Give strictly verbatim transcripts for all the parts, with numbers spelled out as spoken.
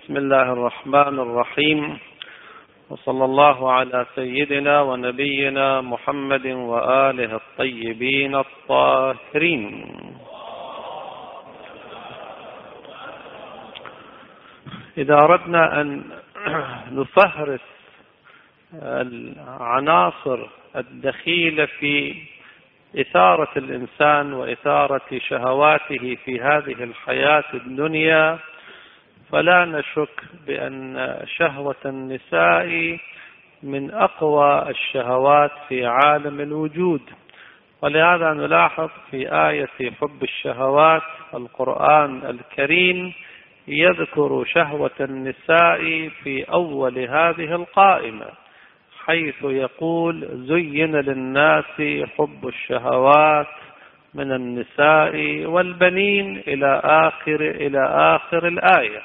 بسم الله الرحمن الرحيم، وصلى الله على سيدنا ونبينا محمد وآله الطيبين الطاهرين. إذا أردنا أن نفهرس العناصر الدخيلة في إثارة الإنسان وإثارة شهواته في هذه الحياة الدنيا، فلا نشك بأن شهوة النساء من أقوى الشهوات في عالم الوجود. ولهذا نلاحظ في آية حب الشهوات القرآن الكريم يذكر شهوة النساء في أول هذه القائمة، حيث يقول: زين للناس حب الشهوات من النساء والبنين إلى آخر إلى آخر الآية.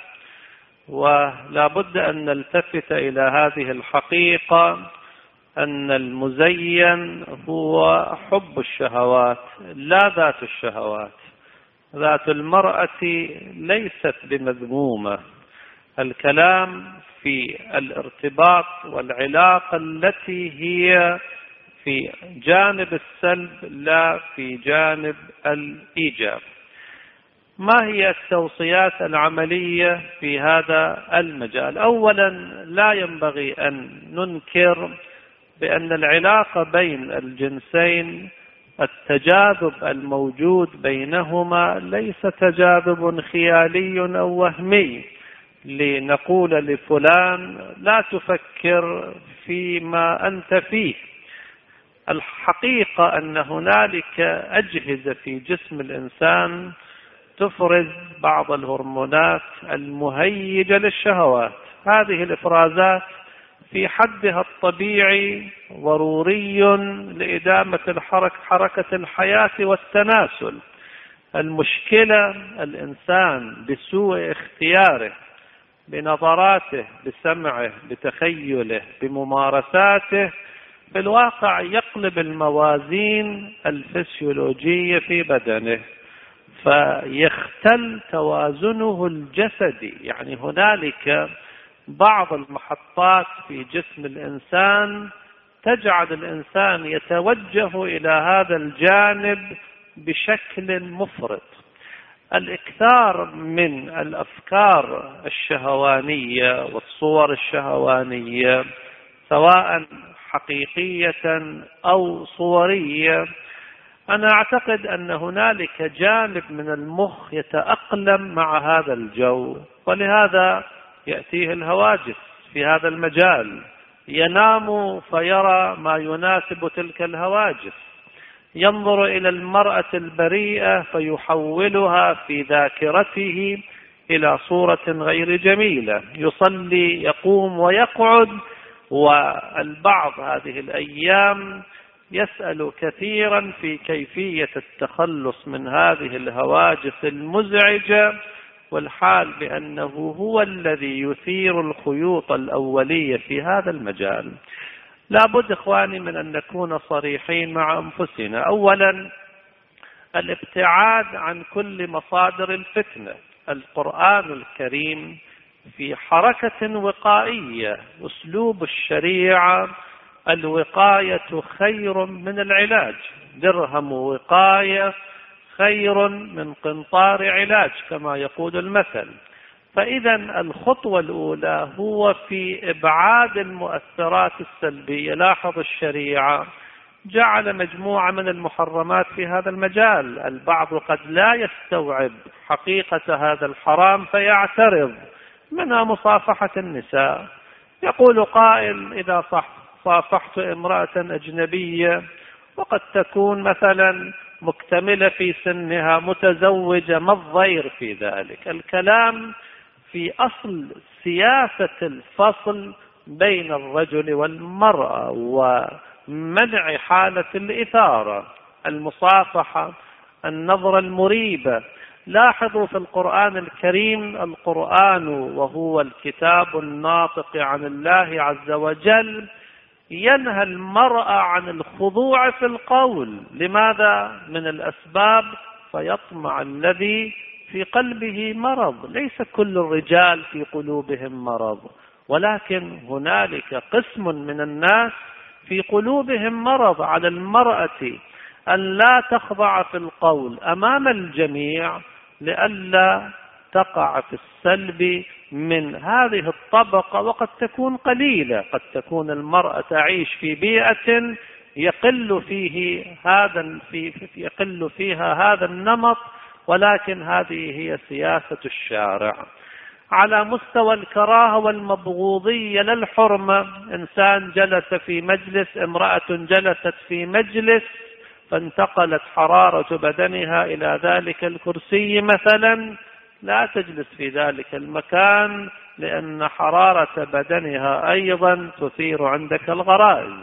ولا بد أن نلتفت إلى هذه الحقيقة، أن المزين هو حب الشهوات لا ذات الشهوات. ذات المرأة ليست بمذمومة، الكلام في الارتباط والعلاقة التي هي في جانب السلب لا في جانب الإيجاب. ما هي التوصيات العملية في هذا المجال؟ أولا، لا ينبغي أن ننكر بأن العلاقة بين الجنسين، التجاذب الموجود بينهما ليس تجاذب خيالي أو وهمي لنقول لفلان لا تفكر فيما أنت فيه. الحقيقة أن هنالك أجهزة في جسم الإنسان تفرز بعض الهرمونات المهيجة للشهوات. هذه الإفرازات في حدها الطبيعي ضروري لإدامة الحركة حركة الحياة والتناسل. المشكلة الإنسان بسوء اختياره، بنظراته، بسمعه، بتخيله، بممارساته، في الواقع يقلب الموازين الفسيولوجية في بدنه، فيختل توازنه الجسدي. يعني هنالك بعض المحطات في جسم الإنسان تجعل الإنسان يتوجه إلى هذا الجانب بشكل مفرط. الإكثار من الأفكار الشهوانية والصور الشهوانية، سواء حقيقية أو صورية، أنا أعتقد أن هنالك جانب من المخ يتأقلم مع هذا الجو، ولهذا يأتيه الهواجس في هذا المجال. ينام فيرى ما يناسب تلك الهواجس، ينظر إلى المرأة البريئة فيحولها في ذاكرته إلى صورة غير جميلة، يصلي، يقوم ويقعد. والبعض هذه الأيام يسأل كثيرا في كيفية التخلص من هذه الهواجس المزعجة، والحال بأنه هو الذي يثير الخيوط الأولية في هذا المجال. لابد إخواني من أن نكون صريحين مع أنفسنا. أولا، الابتعاد عن كل مصادر الفتنة. القرآن الكريم في حركة وقائية، أسلوب الشريعة الوقاية خير من العلاج، درهم وقاية خير من قنطار علاج كما يقول المثل. فإذا الخطوة الأولى هو في إبعاد المؤثرات السلبية. لاحظ الشريعة جعل مجموعة من المحرمات في هذا المجال. البعض قد لا يستوعب حقيقة هذا الحرام فيعترض، منها مصافحة النساء. يقول قائل: إذا صافحت امرأة أجنبية وقد تكون مثلا مكتملة في سنها، متزوجة، ما الضير في ذلك؟ الكلام في أصل سياسة الفصل بين الرجل والمرأة ومنع حالة الإثارة، المصافحة، النظرة المريبة. لاحظوا في القرآن الكريم، القرآن وهو الكتاب الناطق عن الله عز وجل ينهى المرأة عن الخضوع في القول. لماذا؟ من الأسباب: فيطمع الذي في قلبه مرض. ليس كل الرجال في قلوبهم مرض، ولكن هنالك قسم من الناس في قلوبهم مرض. على المرأة أن لا تخضع في القول أمام الجميع لئلا تقع في السلب من هذه الطبقة، وقد تكون قليلة. قد تكون المرأة تعيش في بيئة يقل فيه هذا في يقل فيها هذا النمط، ولكن هذه هي سياسة الشارع. على مستوى الكراهة والمبغوضية للحرمة، إنسان جلس في مجلس، امرأة جلست في مجلس فانتقلت حرارة بدنها إلى ذلك الكرسي مثلا، لا تجلس في ذلك المكان، لأن حرارة بدنها أيضا تثير عندك الغرائز.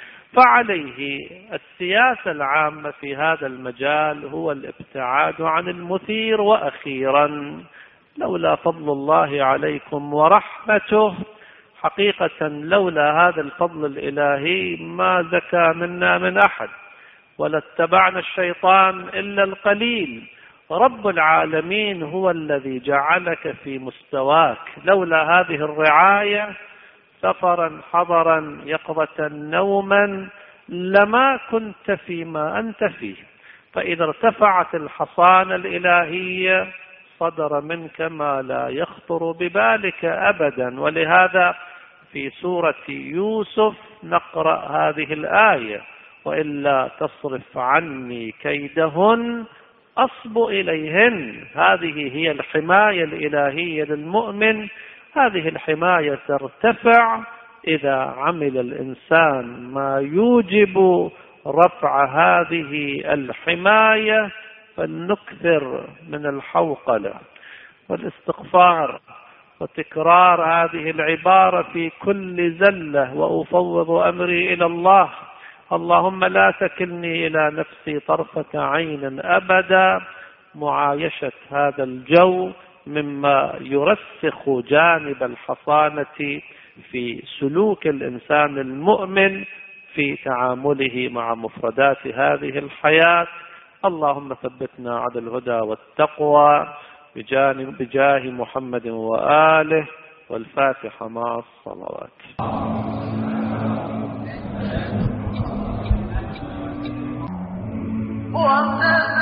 فعليه السياسة العامة في هذا المجال هو الابتعاد عن المثير. وأخيرا، لولا فضل الله عليكم ورحمته، حقيقة لولا هذا الفضل الإلهي ما زكى منا من أحد، ولا اتبعنا الشيطان إلا القليل. رب العالمين هو الذي جعلك في مستواك. لولا هذه الرعاية سفرا حضرا يقظة نوما لما كنت فيما أنت فيه. فإذا ارتفعت الحصانة الإلهية صدر منك ما لا يخطر ببالك أبدا. ولهذا في سورة يوسف نقرأ هذه الآية: وإلا تصرف عني كيدهن أصب إليهن. هذه هي الحماية الإلهية للمؤمن. هذه الحماية ترتفع إذا عمل الإنسان ما يوجب رفع هذه الحماية. فلنكثر من الحوقلة والاستغفار وتكرار هذه العبارة في كل زلة: وأفوض أمري إلى الله، اللهم لا تكلني إلى نفسي طرفة عين أبدا. معايشة هذا الجو مما يرسخ جانب الحصانة في سلوك الإنسان المؤمن في تعامله مع مفردات هذه الحياة. اللهم ثبتنا على الهدى والتقوى بجاه محمد وآله. والفاتحة مع الصلوات.